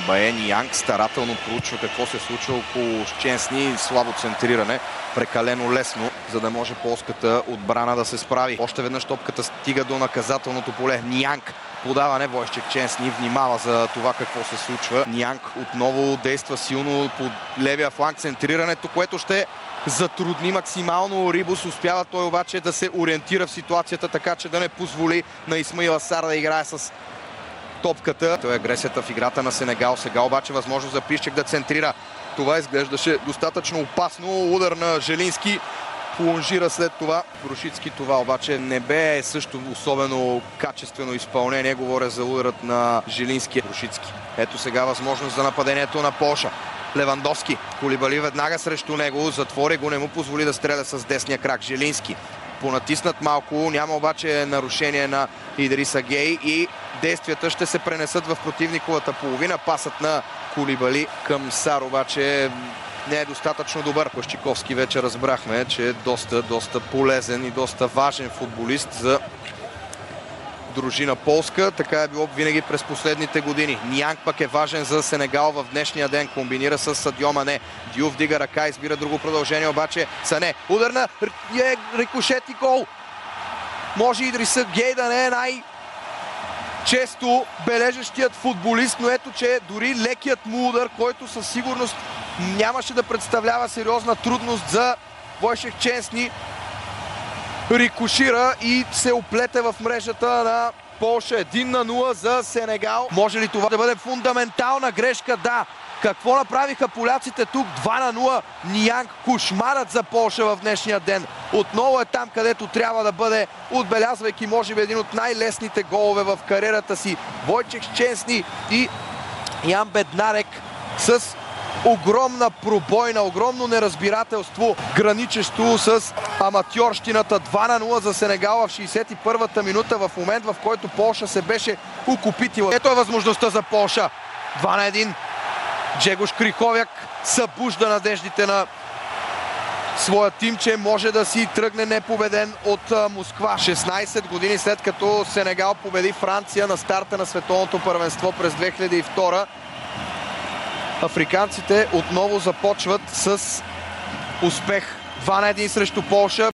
Бае Ниянг старателно проучва какво се случва около Щенсни. Слабо центриране, прекалено лесно, за да може полската отбрана да се справи. Още веднъж топката стига до наказателното поле. Ниянг подаване, Войчек Щенсни внимава за това какво се случва. Ниянг отново действа силно по левия фланг, центрирането, което ще затрудни максимално Рибус. Успява той обаче да се ориентира в ситуацията, така че да не позволи на Исмаил Асар да играе с топката. Това е агресията в играта на Сенегал. Сега обаче възможност за Пищек да центрира. Това изглеждаше достатъчно опасно. Удар на Желински. Плонжира след това Крушицки. Това обаче не бе също особено качествено изпълнение. Говоря за ударът на Желински. Крушицки. Ето сега възможност за нападението на Полша. Левандовски. Кулибали веднага срещу него. Затвори го, не му позволи да стреля с десния крак. Желински. Понатиснат малко. Няма обаче нарушение на Идриса Гей и действията ще се пренесат в противниковата половина. Пасът на Кулибали към Сар обаче не е достатъчно добър. Кощиковски вече разбрахме, че е доста полезен и доста важен футболист за дружина полска. Така е било винаги през последните години. Ниянг пък е важен за Сенегал в днешния ден. Комбинира с Садио Мане. Дюф дига ръка, избира друго продължение, обаче Сане. Удар на рикошет и гол. Може Идриса Гей да не е най-често бележещият футболист, но ето, че дори лекият му удар, който със сигурност нямаше да представлява сериозна трудност за Войчек Щенсни, рикошира и се оплете в мрежата на Полша. 1-0 за Сенегал. Може ли това да бъде фундаментална грешка? Да. Какво направиха поляците тук? 2-0. Ниянг, кошмарът за Полша в днешния ден. Отново е там, където трябва да бъде, отбелязвайки може би един от най-лесните голове в кариерата си. Войчек Щенсни и Ян Беднарек с огромна пробойна, огромно неразбирателство, граничещо с аматьорщината. 2-0 за Сенегал в 61-та минута, в момент в който Полша се беше окупитила. Ето е възможността за Полша. 2-1. Джегош Криховяк събужда надеждите на своя тим, че може да си тръгне непобеден от Москва. 16 години след като Сенегал победи Франция на старта на световното първенство през 2002, африканците отново започват с успех. 2-1 срещу Полша.